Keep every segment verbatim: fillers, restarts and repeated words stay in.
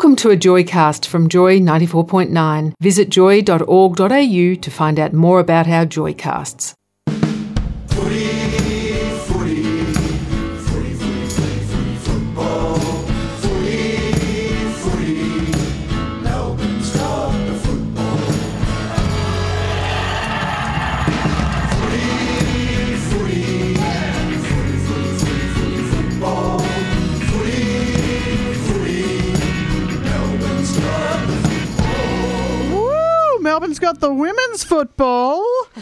Welcome to a Joycast from Joy ninety-four point nine. Visit joy dot org dot a u to find out more about our Joycasts. Footy, footy, footy, footy, footy, footy, football. Footy, footy, Melbourne's got the football. Footy, footy, footy, footy, footy, footy, football. Footy, footy, Melbourne's got the football. Woo! Melbourne's got the women's football.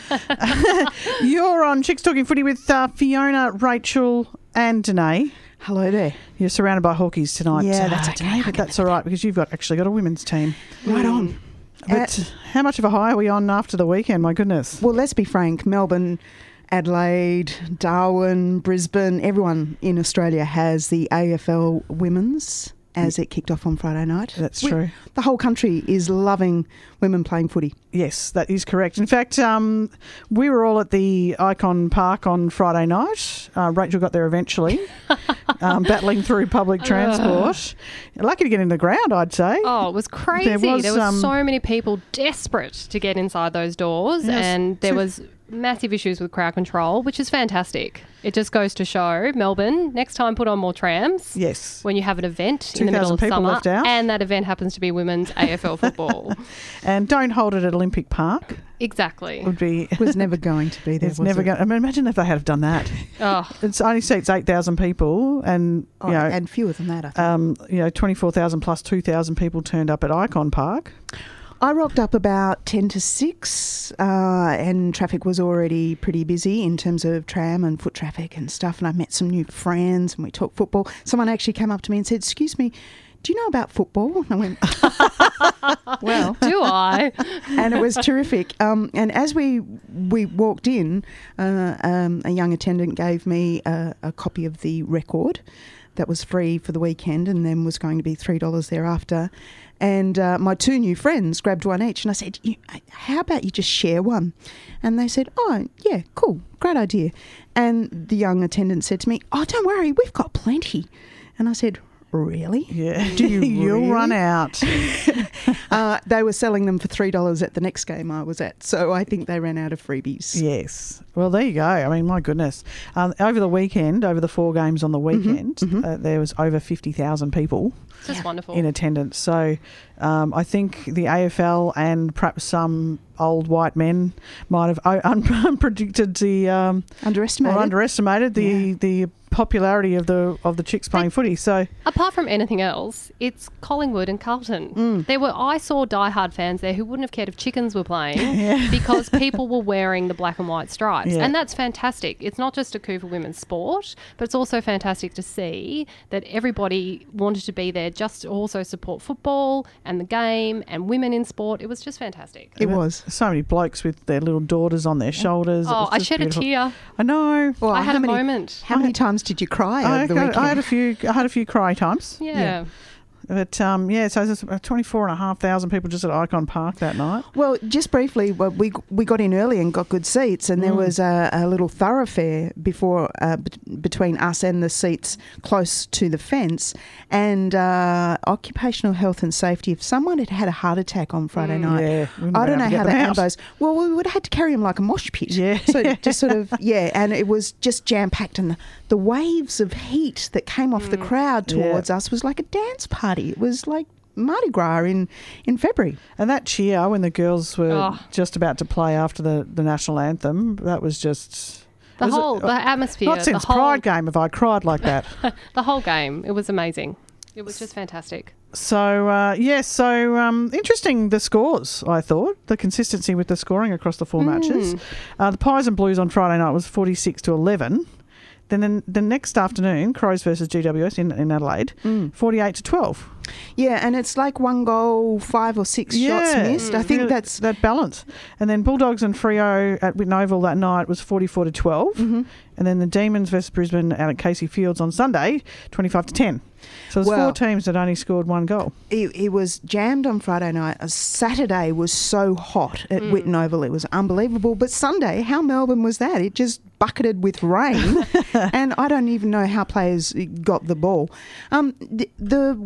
You're on Chicks Talking Footy with uh, Fiona, Rachel and Danae. Hello there. You're surrounded by Hawkies tonight. Yeah, uh, that's okay. Danae, I'll but get that's all right because you've got actually got a women's team. Right on. But Uh, how much of a high are we on after the weekend? My goodness. Well, let's be frank. Melbourne, Adelaide, Darwin, Brisbane, everyone in Australia has the A F L Women's as it kicked off on Friday night. That's We- true. The whole country is loving women playing footy. Yes, that is correct. In fact, um, we were all at the Icon Park on Friday night. Uh, Rachel got there eventually, um, battling through public transport. Lucky to get in the ground, I'd say. Oh, it was crazy. There was, was, um, so many people desperate to get inside those doors, Yes. and there So- was massive issues with crowd control, which is fantastic. It just goes to show, Melbourne, next time put on more trams. Yes. When you have an event in the middle 2,000 of people summer, left out. and that event happens to be women's A F L football. And don't hold it at Olympic Park. Exactly. Would be. It was never going to be there, It's was never it? going. I mean, imagine if they had done that. Oh, It's only seats eight thousand people, and Oh, you know, and fewer than that, I think. um, you know, twenty four thousand plus two thousand people turned up at Icon Park. I rocked up about ten to six uh, and traffic was already pretty busy in terms of tram and foot traffic and stuff, and I met some new friends and we talked football. Someone actually came up to me and said, "Excuse me, do you know about football?" And I went, well, do I? and it was terrific. Um, and as we we walked in, uh, um, a young attendant gave me a, a copy of the record that was free for the weekend and then was going to be three dollars thereafter. And uh, my two new friends grabbed one each and I said, "You- how about you just share one?" And they said, "Oh, yeah, cool, great idea." And the young attendant said to me, "Oh, don't worry, we've got plenty." And I said, "Really?" Yeah, Do you You'll really? run out. Uh, they were selling them for three dollars at the next game I was at. So I think they ran out of freebies. Yes. Well, there you go. I mean, my goodness. Um, over the weekend, over the four games on the weekend, Uh, there was over fifty thousand people It's just wonderful. in attendance. So um, I think the A F L and perhaps some old white men might have uh, un- predicted the um, Underestimated. or underestimated the Yeah. the popularity of the of the chicks playing footy. So Apart from anything else, it's Collingwood and Carlton. There were I saw diehard fans there who wouldn't have cared if chickens were playing because people were wearing the black and white stripes. Yeah. And that's fantastic. It's not just a coup for women's sport, but it's also fantastic to see that everybody wanted to be there just to also support football and the game and women in sport. It was just fantastic. It was. so many blokes with their little daughters on their shoulders. It Oh, was I just shed beautiful. a tear. I know. Well, I had how a many, moment. How many times did you cry I, over the had- weekend? I had a few. I had a few cry times. Yeah. But um, yeah, so there's about twenty-four and a half thousand people just at Icon Park that night. Well, just briefly, well, we we got in early and got good seats, and there Mm. was a, a little thoroughfare before uh, b- between us and the seats close to the fence. And uh, occupational health and safety. If someone had had a heart attack on Friday night, Yeah, we wouldn't I have don't been know able to how get that them out. ambos. Well, we would have had to carry him like a mosh pit. Yeah. So just sort of yeah, and it was just jam packed, and the, the waves of heat that came off the crowd Yeah. towards us was like a dance party. It was like Mardi Gras in, in February. And that cheer when the girls were Oh. just about to play after the, the national anthem, that was just... The was it- whole the atmosphere, Not since the whole Pride game have I cried like that. the whole game. It was amazing. It was just fantastic. So, uh, yes, so um, interesting the scores, I thought. The consistency with the scoring across the four Hmm. matches. Uh, the Pies and Blues on Friday night was forty-six to eleven. Then the, the next afternoon, Crows versus G W S in, in Adelaide, forty-eight to twelve. Yeah, and it's like one goal, five or six shots missed. I think Yeah, that's that balance. And then Bulldogs and Freo at Whitten Oval that night was forty-four to twelve. Mm-hmm. And then the Demons versus Brisbane out at Casey Fields on Sunday, twenty-five to ten. So there's Well- four teams that only scored one goal. it, it was jammed on Friday night. Uh, Saturday was so hot at Mm. Whitten Oval. It was unbelievable. But Sunday, how Melbourne was that? It just bucketed with rain. And I don't even know how players got the ball. Um, the, the Western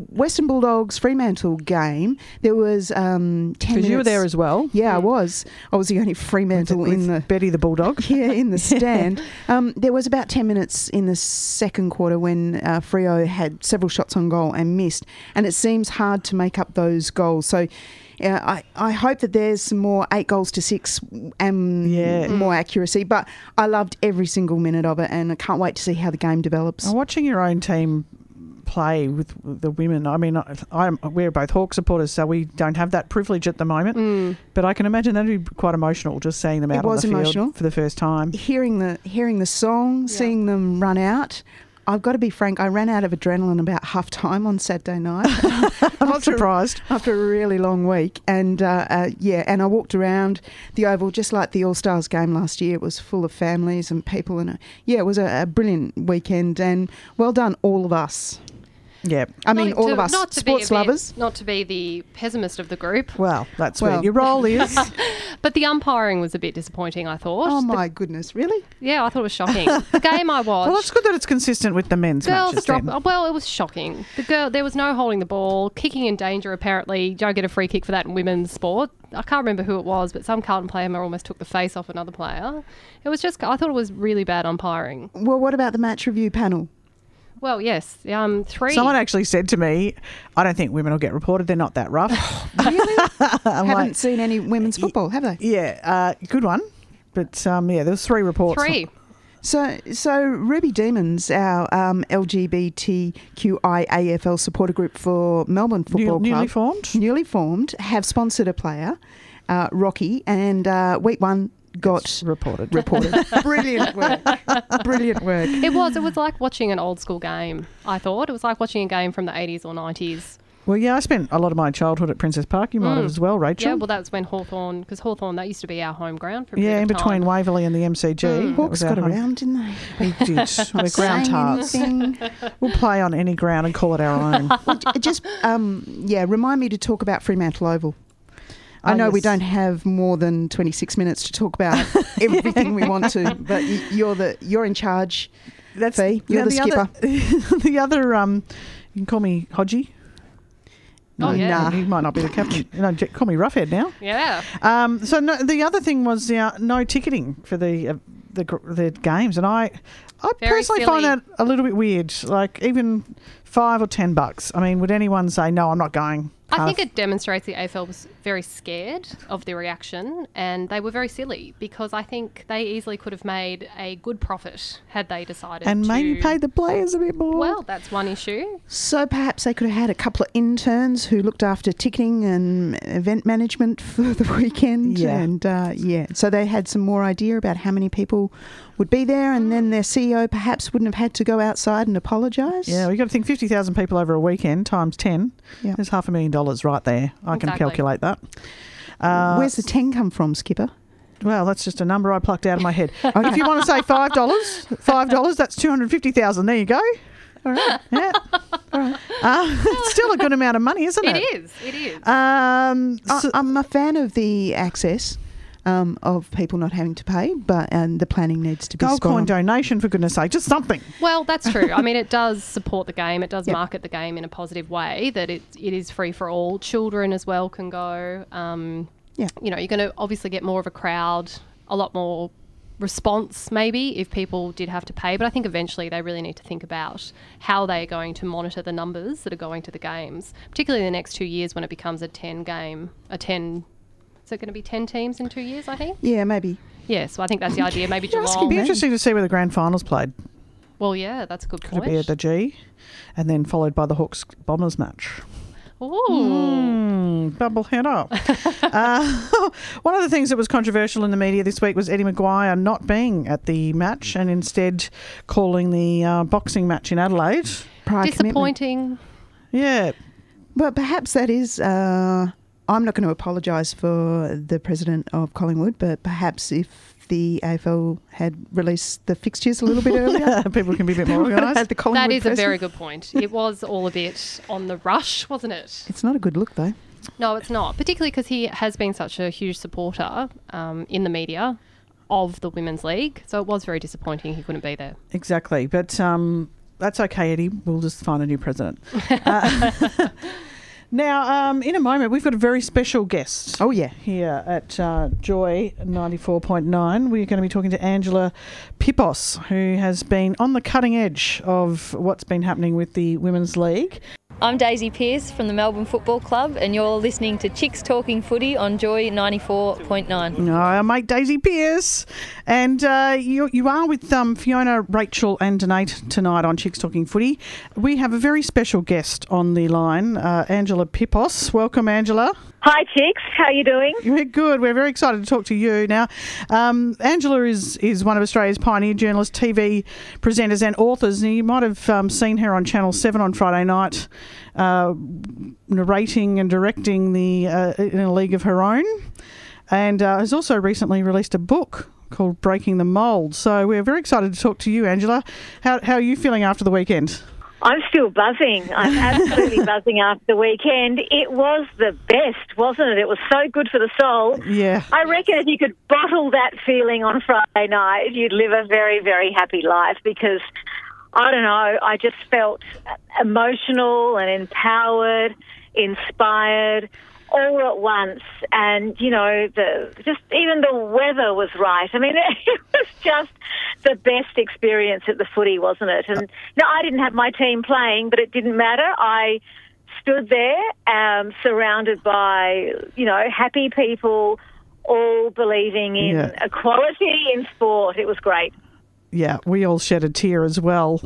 Bulldogs Fremantle game, there was um, ten Because minutes. you were there as well. Yeah, I was. I was the only Fremantle with in the Betty the Bulldog. yeah, in the stand. Um, there was about ten minutes in the second quarter when uh, Freo had several shots on goal and missed, and it seems hard to make up those goals. So uh, I, I hope that there's some more eight goals to six and Yeah. more accuracy, but I loved every single minute of it, and I can't wait to see how the game develops. And watching your own team play with the women, I mean, I, I'm, we're both Hawk supporters, so we don't have that privilege at the moment. Mm. But I can imagine that'd be quite emotional just seeing them It out on was the field emotional. for the first time. Hearing the hearing the song, seeing them run out. I've got to be frank, I ran out of adrenaline about half time on Saturday night. I'm not surprised. After a really long week. And uh, uh, yeah, and I walked around the Oval just like the All Stars game last year. It was full of families and people. And uh, yeah, it was a, a brilliant weekend. And well done, all of us. Yeah. I mean, Not all to- of us, not to sports be a bit- lovers. Not to be the pessimist of the group, Well, that's Well. where your role is. but the umpiring was a bit disappointing, I thought. Oh The- my goodness, really? yeah, I thought it was shocking. The game I watched. Well, it's good that it's consistent with the men's Girls matches drop. then. Well, it was shocking. The girl, there was no holding the ball, kicking in danger. Apparently, you don't get a free kick for that in women's sport. I can't remember who it was, but some Carlton player almost took the face off another player. It was just. I thought it was really bad umpiring. Well, what about the match review panel? Well, yes, um, three. Someone actually said to me, I don't think women will get reported. They're not that rough. Really? I'm Haven't like, seen any women's football, have they? yeah, uh, good one. But um, yeah, there was three reports. Three. So, so Ruby Demons, our um, L G B T Q I A F L supporter group for Melbourne Football New, Club, newly formed. newly formed, have sponsored a player, uh, Rocky, and uh, week one got It's reported. reported. Brilliant work. Brilliant work. It was. It was like watching an old school game. I thought it was like watching a game from the eighties or nineties. Well, yeah, I spent a lot of my childhood at Princess Park. You might have Mm. as well, Rachel. Yeah, well, that was when Hawthorn, because Hawthorn, that used to be our home ground for a Yeah, bit in of between time. Waverley and the M C G. Mm. That Hawks was our got home- around, didn't they? We did. We're ground Saying tarts. anything. We'll play on any ground and call it our own. Well, j- just um, yeah, remind me to talk about Fremantle Oval. I Ah, know we yes. don't have more than twenty-six minutes to talk about everything we want to, but y- you're the you're in charge. That's Fee, you're now the skipper. Other, the other, um, you can call me Hodgie. Oh, yeah. Nah. He might not be the captain. No, j- call me Roughhead now. Yeah. Um, so no, the other thing was uh, no ticketing for the uh, the gr- the games, and I I Very personally find silly. that a little bit weird. Like even five or ten bucks. I mean, would anyone say no? I'm not going. I think it demonstrates the A F L was very scared of the reaction, and they were very silly because I think they easily could have made a good profit had they decided and to. maybe paid the players a bit more. Well, that's one issue. So perhaps they could have had a couple of interns who looked after ticketing and event management for the weekend. Yeah. And uh, yeah, so they had some more idea about how many people would be there, and then their C E O perhaps wouldn't have had to go outside and apologise. yeah, we got to think fifty thousand people over a weekend times ten. Yeah. There's half a million dollars right there. I can Exactly. calculate that. Uh, Where's the ten come from, Skipper? Well, that's just a number I plucked out of my head. If you want to say five dollars, five dollars, that's two hundred fifty thousand. There you go. All right. Yeah. All right. Uh, it's still a good amount of money, isn't it? It is. It is. Um, I, so- I'm a fan of the access um, of people not having to pay, but um, the planning needs to be gold spot coin on. donation, for goodness sake, just something. Well, that's true. I mean, it does support the game. It does Yep. market the game in a positive way. That it it is free for all. Children as well can go. Um, Yeah. You know, you're going to obviously get more of a crowd, a lot more response maybe if people did have to pay. But I think eventually they really need to think about how they're going to monitor the numbers that are going to the games, particularly in the next two years when it becomes a ten game, a ten. Is it going to be ten teams in two years? I think. Yeah, maybe. Yeah. So I think that's the idea. Maybe You're asking Geelong. It'd be me. interesting to see where the grand finals played. Well, yeah, that's a good Could point. it be at the G? And then followed by the Hawks Bombers match. Ooh. Mm, double head up. uh, one of the things that was controversial in the media this week was Eddie Maguire not being at the match and instead calling the uh, boxing match in Adelaide. Prior commitment. Disappointing. Yeah. Well, perhaps that is. Uh, I'm not going to apologise for the president of Collingwood, but perhaps if the A F L had released the fixtures a little bit earlier, People can be a bit more would have had organised. the Collingwood That is a person. very good point. It was all a bit on the rush, wasn't it? It's not a good look, though. No, it's not. Particularly because he has been such a huge supporter um, in the media of the Women's League. So it was very disappointing he couldn't be there. Exactly. But um, That's okay, Eddie. We'll just find a new president. Uh, now, um, in a moment, we've got a very special guest. Oh, yeah. Here at uh, Joy ninety-four point nine. We're going to be talking to Angela Pipos, who has been on the cutting edge of what's been happening with the Women's League. I'm Daisy Pearce from the Melbourne Football Club, and you're listening to Chicks Talking Footy on Joy ninety-four point nine. Oh, mate, Daisy Pearce. And uh, you, you are with um, Fiona, Rachel and Donate tonight on Chicks Talking Footy. We have a very special guest on the line, uh, Angela Pipos. Welcome, Angela. Hi, Chicks. How you doing? We're good. We're very excited to talk to you. Now, um, Angela is, is one of Australia's pioneer journalists, T V presenters and authors. And you might have um, seen her on Channel seven on Friday night uh, narrating and directing the uh, in a league of her own, and uh, has also recently released a book called Breaking the Mould. So we're very excited to talk to you, Angela. How, how are you feeling after the weekend? I'm still buzzing. I'm absolutely buzzing after the weekend. It was the best, wasn't it? It was so good for the soul. Yeah. I reckon if you could bottle that feeling on Friday night, you'd live a very, very happy life because, I don't know, I just felt emotional and empowered, inspired, all at once. And, you know, the just even the weather was right. I mean, it was just the best experience at the footy, wasn't it? And no, I didn't have my team playing, but it didn't matter. I stood there um, surrounded by, you know, happy people, all believing in Yeah. equality in sport. It was great. Yeah, we all shed a tear as well.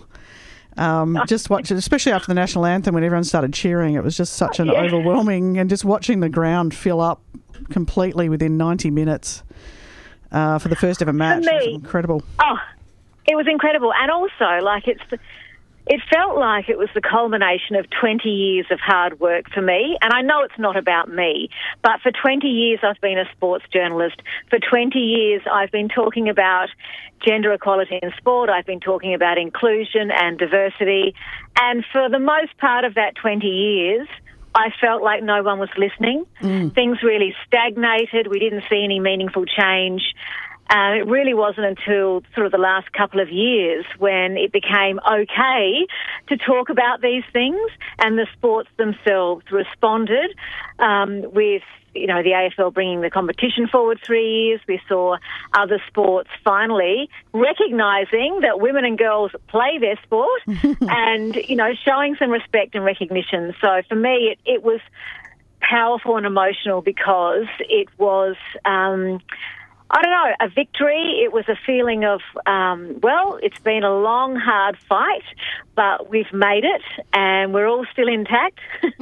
Um, just watching, especially after the national anthem when everyone started cheering, it was just such an Yeah. overwhelming, and just watching the ground fill up completely within ninety minutes uh, for the first ever match. It was me- incredible. Oh, it was incredible. And also, like, it's it felt like it was the culmination of twenty years of hard work for me. And I know it's not about me, but for twenty years I've been a sports journalist. For twenty years I've been talking about gender equality in sport. I've been talking about inclusion and diversity. And for the most part of that twenty years, I felt like no one was listening. Mm. Things really stagnated. We didn't see any meaningful change. And it really wasn't until sort of the last couple of years when it became okay to talk about these things, and the sports themselves responded um, with, you know, the A F L bringing the competition forward three years. We saw other sports finally recognising that women and girls play their sport and, you know, showing some respect and recognition. So for me, it, it was powerful and emotional because it was... Um, I don't know, a victory. It was a feeling of, um, well, it's been a long, hard fight, but we've made it, and we're all still intact,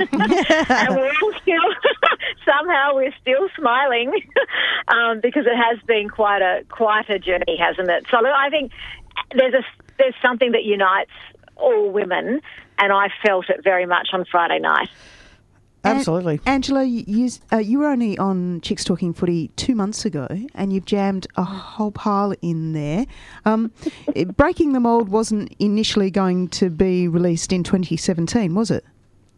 and we're all still, somehow we're still smiling, um, because it has been quite a quite a journey, hasn't it? So look, I think there's a there's something that unites all women, and I felt it very much on Friday night. Absolutely. An- Angela, you, uh, you were only on Chicks Talking Footy two months ago, and you've jammed a whole pile in there. Um, Breaking the Mould wasn't initially going to be released in twenty seventeen, was it?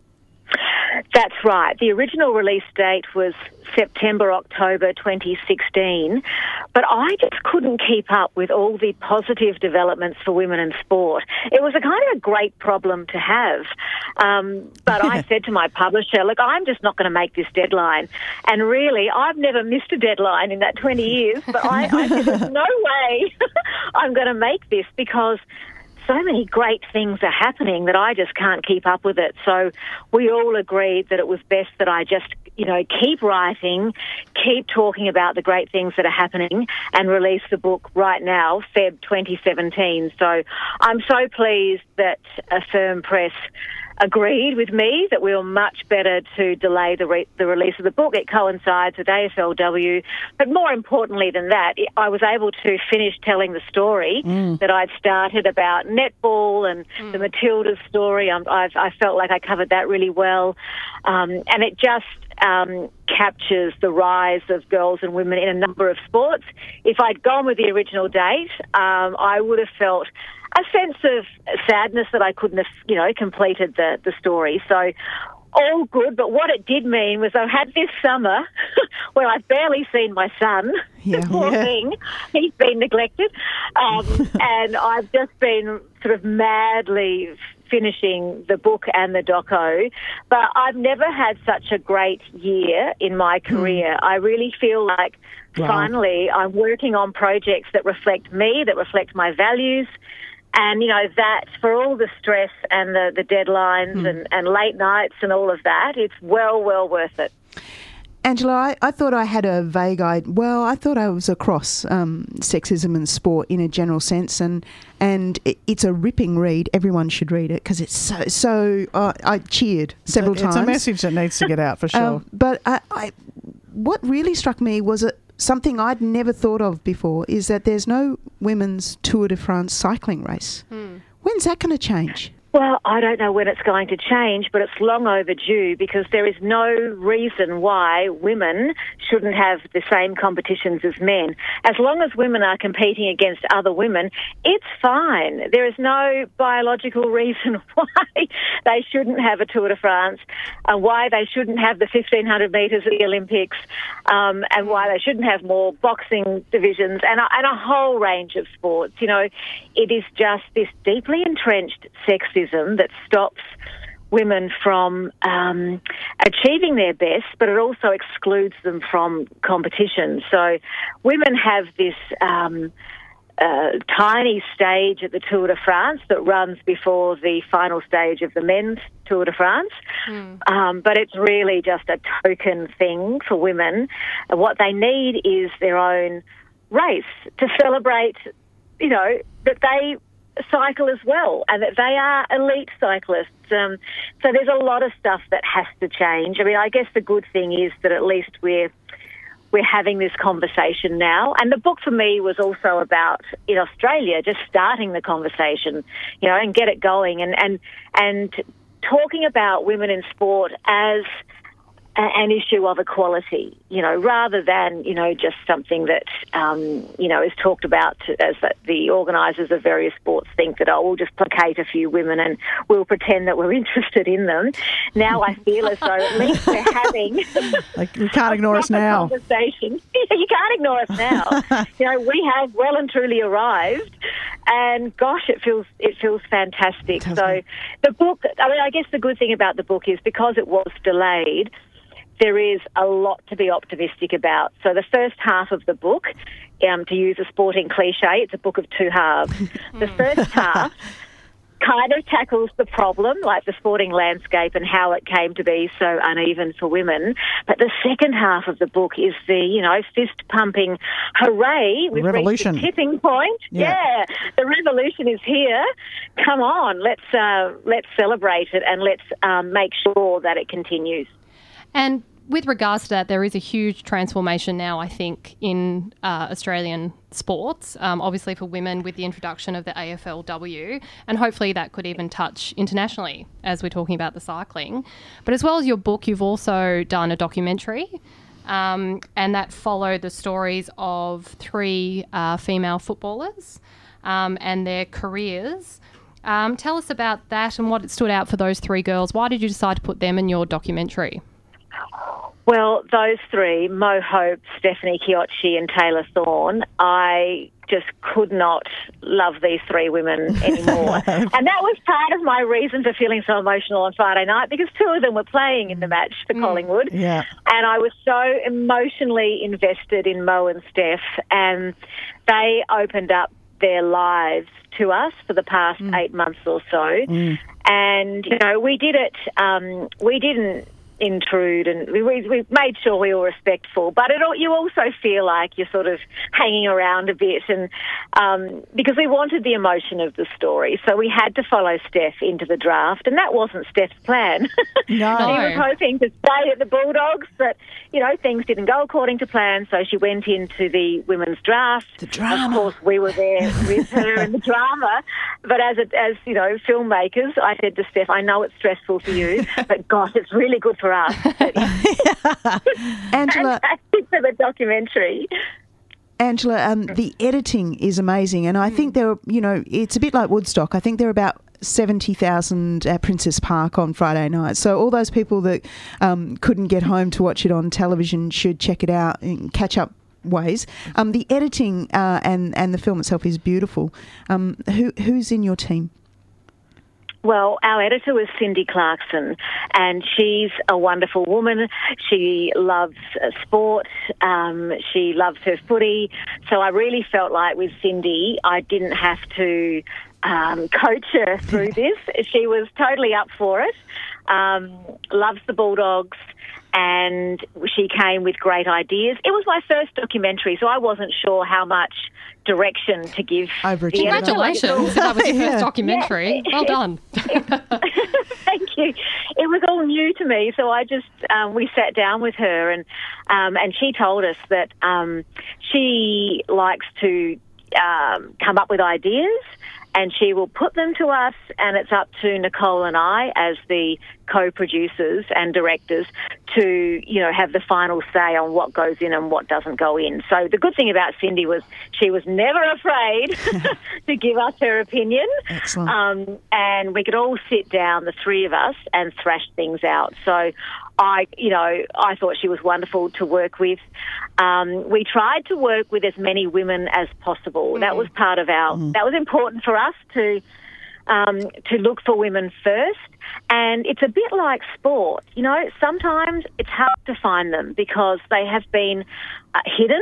That's right. The original release date was September, October twenty sixteen, but I just couldn't keep up with all the positive developments for women in sport. It was a kind of a great problem to have, um, but I said to my publisher, look, I'm just not going to make this deadline. And really, I've never missed a deadline in that twenty years, but I, I said, there's no way I'm going to make this because so many great things are happening that I just can't keep up with it. So we all agreed that it was best that I just, you know, keep writing, keep talking about the great things that are happening and release the book right now, February twenty seventeen. So I'm so pleased that Affirm Press agreed with me that we were much better to delay the, re- the release of the book. It coincides with A F L W. But more importantly than that, I was able to finish telling the story mm. that I'd started about netball and mm. the Matildas story. Um, I've, I felt like I covered that really well. Um, and it just um, captures the rise of girls and women in a number of sports. If I'd gone with the original date, um, I would have felt a sense of sadness that I couldn't have, you know, completed the, the story. So all good, but what it did mean was I had this summer where I've barely seen my son. Yeah. Poor Yeah. thing. He's been neglected. Um, and I've just been sort of madly finishing the book and the doco. But I've never had such a great year in my career. I really feel like Wow. finally I'm working on projects that reflect me, that reflect my values. And, you know, that for all the stress and the, the deadlines and, and late nights and all of that, it's well, well worth it. Angela, I, I thought I had a vague idea. Well, I thought I was across um, sexism and sport in a general sense, and and it, it's a ripping read. Everyone should read it because it's so so. Uh, I cheered several it's times. a, It's a message that needs to get out for sure. Um, but I, I, what really struck me was a, something I'd never thought of before: is that there's no women's Tour de France cycling race. When's that going to change? Well, I don't know when it's going to change, but it's long overdue because there is no reason why women shouldn't have the same competitions as men. As long as women are competing against other women, it's fine. There is no biological reason why they shouldn't have a Tour de France, and why they shouldn't have the fifteen hundred metres at the Olympics, um, and why they shouldn't have more boxing divisions and a, and a whole range of sports. You know, it is just this deeply entrenched sexism that stops women from um, achieving their best, but it also excludes them from competition. So women have this um, uh, tiny stage at the Tour de France that runs before the final stage of the men's Tour de France. Mm. Um, but it's really just a token thing for women. And what they need is their own race to celebrate, you know, that they cycle as well and that they are elite cyclists. Um, so there's a lot of stuff that has to change. I mean, I guess the good thing is that at least we're we're having this conversation now. And the book for me was also about, in Australia, just starting the conversation, you know, and get it going and, and, and talking about women in sport as an issue of equality, you know, rather than, you know, just something that, um, you know, is talked about as that the organisers of various sports think that, oh, we'll just placate a few women and we'll pretend that we're interested in them. Now I feel as though at least we're having Like, you can't ignore us now. Conversation. You can't ignore us now. You know, we have well and truly arrived, and gosh, it feels it feels fantastic. So the book, I mean, I guess the good thing about the book is because it was delayed, there is a lot to be optimistic about. So the first half of the book, um, to use a sporting cliche, it's a book of two halves. The first half kind of tackles the problem, like the sporting landscape and how it came to be so uneven for women. But the second half of the book is the, you know, fist-pumping, hooray, we've Revolution. reached the tipping point. Yeah. Yeah, the revolution is here. Come on, let's uh, let's celebrate it and let's um, make sure that it continues. And with regards to that, there is a huge transformation now, I think, in uh, Australian sports, um, obviously for women with the introduction of the A F L W, and hopefully that could even touch internationally as we're talking about the cycling. But as well as your book, you've also done a documentary, um, and that followed the stories of three uh, female footballers um, and their careers. Um, tell us about that and what stood out for those three girls. Why did you decide to put them in your documentary? Well, those three, Mo Hope, Stephanie Chiocci and Taylor Thorne, I just could not love these three women anymore. And that was part of my reason for feeling so emotional on Friday night, because two of them were playing in the match for mm. Collingwood. Yeah. And I was so emotionally invested in Mo and Steph, and they opened up their lives to us for the past mm. eight months or so. Mm. And, you know, we did it, um, we didn't intrude, and we, we made sure we were respectful, but it, you also feel like you're sort of hanging around a bit, and um, because we wanted the emotion of the story, so we had to follow Steph into the draft, and that wasn't Steph's plan. No. She was hoping to stay at the Bulldogs, but, you know, things didn't go according to plan, so she went into the women's draft. The drama. Of course, we were there with her in the drama, but as, a, as you know, filmmakers, I said to Steph, I know it's stressful for you, but gosh, it's really good for us. Angela, Fantastic for the documentary. Angela, um, the editing is amazing, and I think there, you know, it's a bit like Woodstock. I think there are about seventy thousand at Princess Park on Friday night. So all those people that um, couldn't get home to watch it on television should check it out and catch up ways. Um, the editing uh, and, and the film itself is beautiful. Um, who Who's in your team? Well, our editor was Cindy Clarkson, and she's a wonderful woman. She loves uh, sport. Um, she loves her footy. So I really felt like with Cindy, I didn't have to um, coach her through this. She was totally up for it. Um, loves the Bulldogs. And she came with great ideas. It was my first documentary, so I wasn't sure how much direction to give. Overachieved. the editor. Congratulations. That was your Yeah. first documentary. Yeah. Well done. Thank you. It was all new to me, so I just um, we sat down with her, and um, and she told us that um, she likes to um, come up with ideas, and she will put them to us, and it's up to Nicole and I as the co-producers and directors to, you know, have the final say on what goes in and what doesn't go in. So the good thing about Cindy was she was never afraid to give us her opinion. Excellent. Um, and we could all sit down, the three of us, and thrash things out. So I, you know, I thought she was wonderful to work with. Um, we tried to work with as many women as possible. Mm. That was part of our, mm. that was important for us to, um, to look for women first. And it's a bit like sport, you know, sometimes it's hard to find them because they have been uh, hidden.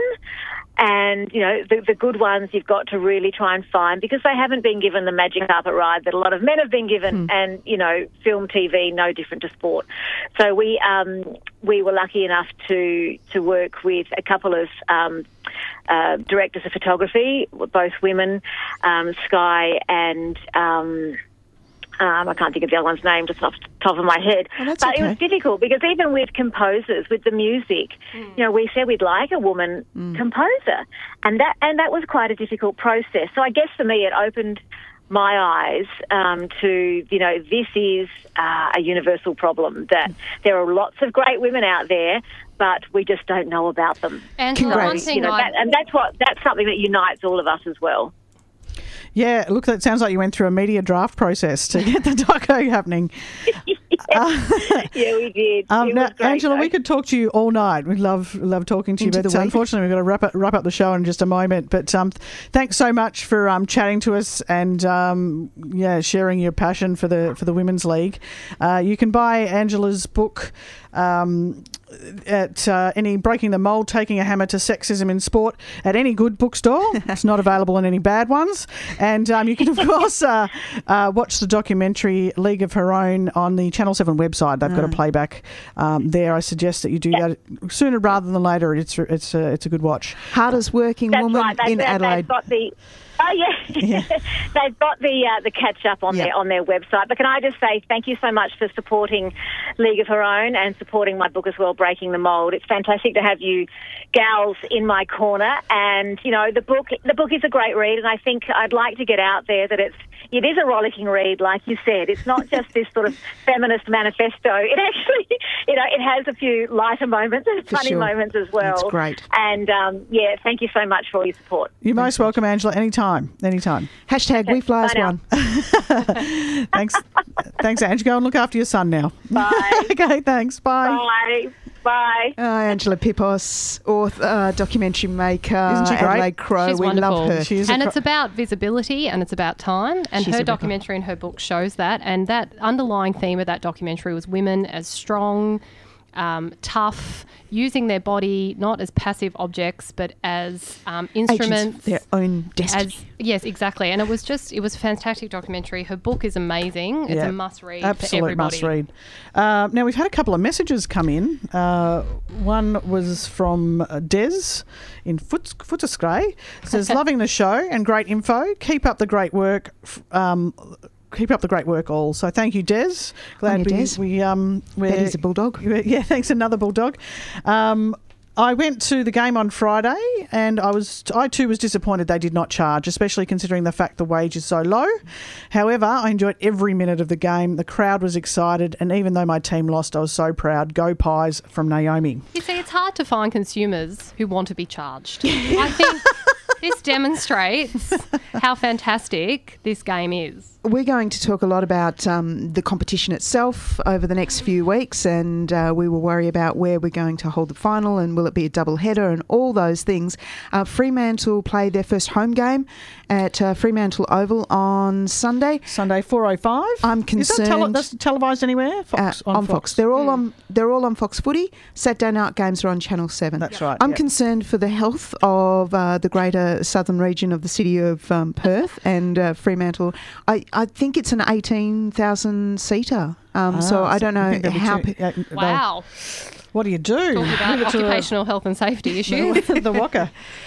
And, you know, the, the good ones you've got to really try and find because they haven't been given the magic carpet ride that a lot of men have been given. Mm. And, you know, film, T V, no different to sport. So we um, we were lucky enough to, to work with a couple of um, uh, directors of photography, both women, um, Sky and... Um, Um, I can't think of the other one's name just off the top of my head. Oh, that's but okay. It was difficult because even with composers, with the music, mm. you know, we said we'd like a woman mm. composer, and that and that was quite a difficult process. So I guess for me, it opened my eyes um, to, you know, this is uh, a universal problem that there are lots of great women out there, but we just don't know about them. And so, one thing you know, I- that, and that's what that's something that unites all of us as well. Yeah, look, that sounds like you went through a media draft process to get the doco happening. Uh, yeah, we did. Um, It now, was great, Angela, though. we could talk to you all night. We love love talking to you, Into but the week. unfortunately, we've got to wrap up, wrap up the show in just a moment. But um, thanks so much for um, chatting to us and um, yeah, sharing your passion for the for the Women's League. Uh, you can buy Angela's book. Um, at uh, any Breaking the Mold, Taking a Hammer to Sexism in Sport at any good bookstore. It's not available in any bad ones. And um, you can, of course, uh, uh, watch the documentary League of Her Own on the Channel seven website. They've got a playback um, there. I suggest that you do Yeah. that sooner rather than later. It's it's a, it's a good watch. Hardest working That's woman right. They, in they, Adelaide. They've got the. Oh yeah, Yeah. they've got the uh, the catch up on Yeah. their on their website. But can I just say thank you so much for supporting League of Her Own and supporting my book as well, Breaking the Mold. It's fantastic to have you gals in my corner. And you know the book the book is a great read, and I think I'd like to get out there that it's it is a rollicking read, like you said. It's not just this sort of feminist manifesto. It actually, you know, it has a few lighter moments and For funny sure. moments as well. That's great. And um, yeah, thank you so much for all your support. You're most welcome, Angela. Anytime, anytime. Hashtag we fly as Bye now. one. Thanks, thanks, Ange. Go and look after your son now. Bye. Okay, thanks. Bye. Bye. Bye. Uh, Angela Pipos, author, uh, documentary maker, Isn't she great? Adelaide Crow. She's we wonderful. love her. She is a and cro- it's about visibility and it's about time. And She's a her ripper. documentary and her book shows that. And that underlying theme of that documentary was women as strong, um, tough, using their body not as passive objects but as um, Agents instruments. of their own destiny. As, yes, exactly. And it was just, it was a fantastic documentary. Her book is amazing. It's Yeah. a must read for Absolute everybody. must read. Uh, now, we've had a couple of messages come in. Uh, one was from uh, Des in Foot- Footscray. Says, loving the show and great info. Keep up the great work. f- Um, keep up the great work all. So thank you, Des. Glad On you, we, Des. we um we're, Betty's a bulldog. Yeah, thanks, another bulldog. Um, I went to the game on Friday, and I was I too was disappointed they did not charge, especially considering the fact the wage is so low. However, I enjoyed every minute of the game. The crowd was excited, and even though my team lost, I was so proud. Go Pies from Naomi. You see, it's hard to find consumers who want to be charged. I think this demonstrates how fantastic this game is. we're going to talk a lot about um, the competition itself over the next few weeks, and uh, we will worry about where we're going to hold the final and will it be a double header and all those things. Uh, Fremantle play their first home game at uh, Fremantle Oval on Sunday. Sunday four oh five. I'm Is that tele- concerned. that's televised anywhere? Fox, Uh, on, on Fox. They're all on. They're all on Fox Footy. Saturday night games are on Channel Seven. That's right. I'm yep. concerned for the health of uh, the greater southern region of the city of um, Perth and uh, Fremantle. I, I think it's an eighteen thousand seater. Um, so Ah, I don't I know think there'll be how. two- pe- yeah, they'll- Wow. What do you do? Talking about Move it to the- occupational health and safety issues. the, the Waka.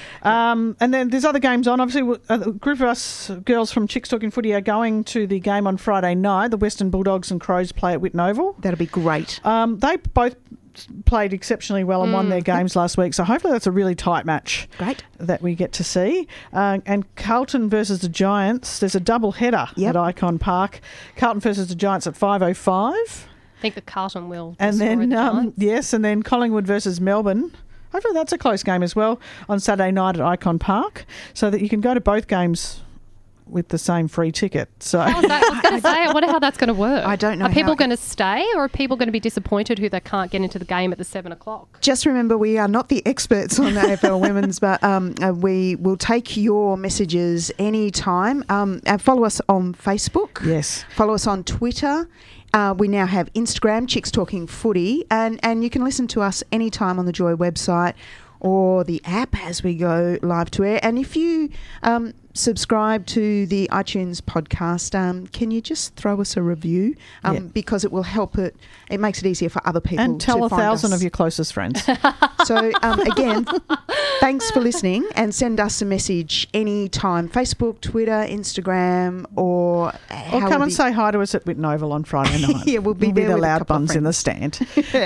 Um, and then there's other games on. Obviously, w- a group of us girls from Chicks Talking Footy are going to the game on Friday night. The Western Bulldogs and Crows play at Whitten Oval. That'll be great. Um, they both played exceptionally well and won their games last week. So hopefully that's a really tight match Great. that we get to see. Uh, and Carlton versus the Giants. There's a double header Yep. at Icon Park. Carlton versus the Giants at five oh five. I think the Carlton will. And destroy then, the um, Giants. yes, and then Collingwood versus Melbourne. Hopefully that's a close game as well on Saturday night at Icon Park, so that you can go to both games with the same free ticket. So How's that? I was going to say, I wonder how that's going to work. I don't know Are people how- going to stay, or are people going to be disappointed who they can't get into the game at the seven o'clock? Just remember, we are not the experts on the A F L Women's, but um, uh, we will take your messages anytime. Um, and follow us on Facebook. yes, Follow us on Twitter. Uh, we now have Instagram, Chicks Talking Footy, and, and you can listen to us anytime on the Joy website or the app as we go live to air. And if you um, subscribe to the iTunes podcast, um, can you just throw us a review? Um, Yeah. Because it will help it, it makes it easier for other people and tell to a find thousand us. of your closest friends. So, um, again, thanks for listening, and send us a message anytime. Facebook, Twitter, Instagram, or Or however come and you- say hi to us at Whitten Oval on Friday night. Yeah, we'll be We'll there the with a loud couple of buns in the stand.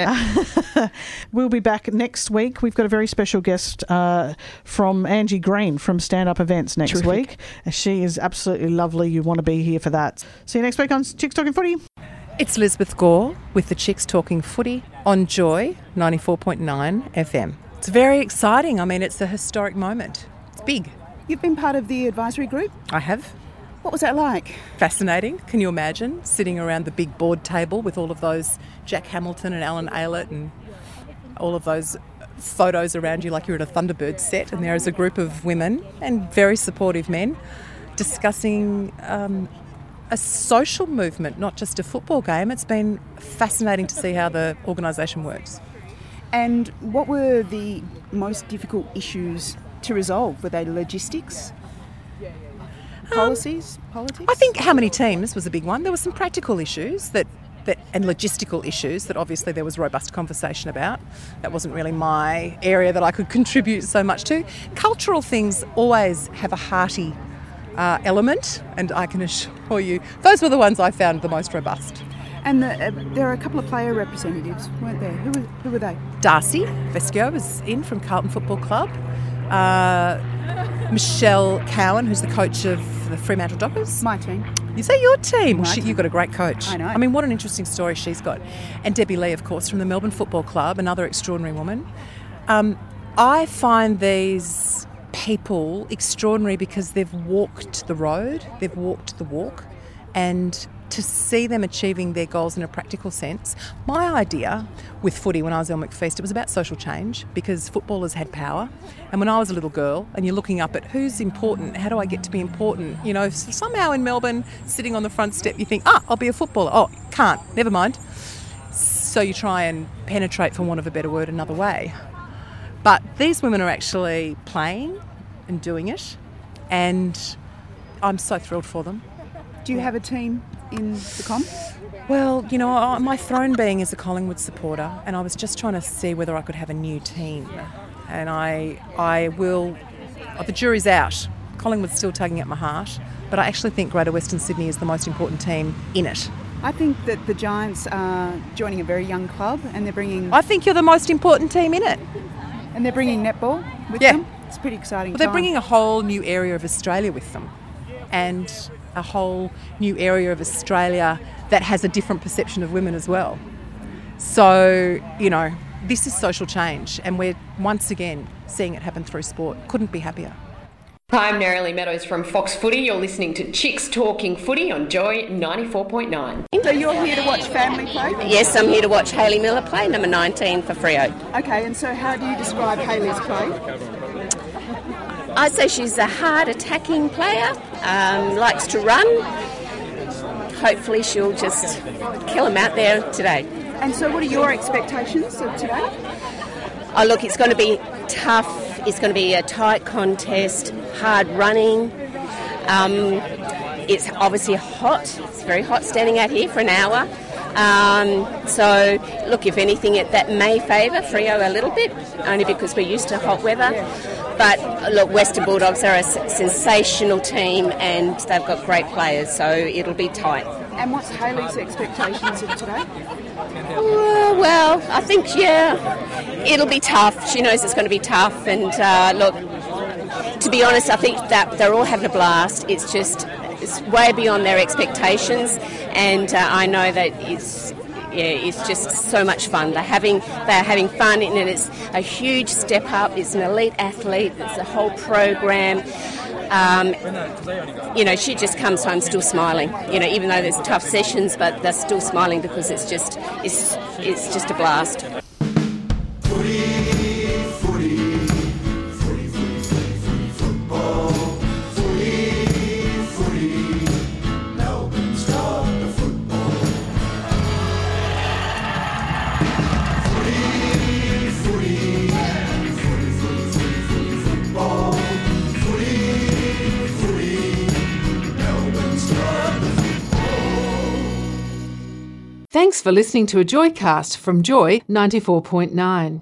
We'll be back next week. We've got a very special guest uh, from Angie Green from Stand Up Events next Terrific. week. And she is absolutely lovely. You want to be here for that. See you next week on Chicks Talking Footy. It's Elizabeth Gore with the Chicks Talking Footy on Joy ninety-four point nine F M. It's very exciting. I mean, it's a historic moment. It's big. You've been part of the advisory group. I have. What was that like? Fascinating. Can you imagine sitting around the big board table with all of those Jack Hamilton and Alan Aylett and all of those photos around you like you're at a Thunderbird set, and there is a group of women and very supportive men discussing um, a social movement, not just a football game. It's been fascinating to see how the organisation works. And what were the most difficult issues to resolve? Were they logistics? Policies? Politics? I think how many teams was a big one. There were some practical issues that, that and logistical issues that obviously there was robust conversation about. That wasn't really my area that I could contribute so much to. Cultural things always have a hearty uh, element, and I can assure you those were the ones I found the most robust. And the, uh, there are a couple of player representatives, weren't there? Who were, who were they? Darcy Vescio was in from Carlton Football Club. Uh, Michelle Cowan, who's the coach of the Fremantle Dockers. My team. Is that your team? Well, My she, team. you've got a great coach. I know. I mean, what an interesting story she's got. And Debbie Lee, of course, from the Melbourne Football Club, another extraordinary woman. Um, I find these people extraordinary because they've walked the road, they've walked the walk, and to see them achieving their goals in a practical sense. My idea with footy when I was at McFeast, it was about social change because footballers had power. And when I was a little girl and you're looking up at who's important, how do I get to be important? You know, somehow in Melbourne, sitting on the front step, you think, ah, I'll be a footballer. Oh, can't, never mind. So you try and penetrate, for want of a better word, another way. But these women are actually playing and doing it. And I'm so thrilled for them. Do you have a team in the comp? Well, you know, I- my throne being as a Collingwood supporter, and I was just trying to see whether I could have a new team. And I, I will. Oh, the jury's out. Collingwood's still tugging at my heart, but I actually think Greater Western Sydney is the most important team in it. I think that the Giants are joining a very young club, and they're bringing I think you're the most important team in it. and they're bringing netball with Yeah. them. It's a pretty exciting. Well, they're time. bringing a whole new area of Australia with them, and a whole new area of Australia that has a different perception of women as well. So, you know, this is social change, and we're once again seeing it happen through sport. Couldn't be happier. Hi, I'm Narrowly Meadows from Fox Footy. You're listening to Chicks Talking Footy on Joy ninety-four point nine. So you're here to watch family play? Yes, I'm here to watch Hayley Miller play, number nineteen for Freo. Okay, and so how do you describe Hayley's play? I'd say she's a hard attacking player, um, likes to run. Hopefully she'll just kill them out there today. And so what are your expectations of today? Oh, look, it's going to be tough. It's going to be a tight contest, hard running. Um, it's obviously hot. It's very hot standing out here for an hour. Um, so, look, if anything, it, that may favour Freo a little bit, only because we're used to hot weather. But, look, Western Bulldogs are a sensational team and they've got great players, so it'll be tight. And what's Hayley's expectations of today? Uh, well, I think, yeah, it'll be tough. She knows it's going to be tough. And, uh, look, to be honest, I think that they're all having a blast. It's just, it's way beyond their expectations. And uh, I know that it's, yeah, it's just so much fun. They're having, they're having fun, and it's a huge step up. It's an elite athlete. It's a whole program. Um, you know, she just comes home still smiling. You know, even though there's tough sessions, but they're still smiling because it's just, it's, it's just a blast. Footy, footy, footy, footy, footy, footy, football. Footy, footy, Melbourne's got the football. Footy, footy, footy, footy, footy, footy, football. Footy, footy, Melbourne's got the football. Thanks for listening to a Joycast from Joy ninety-four point nine.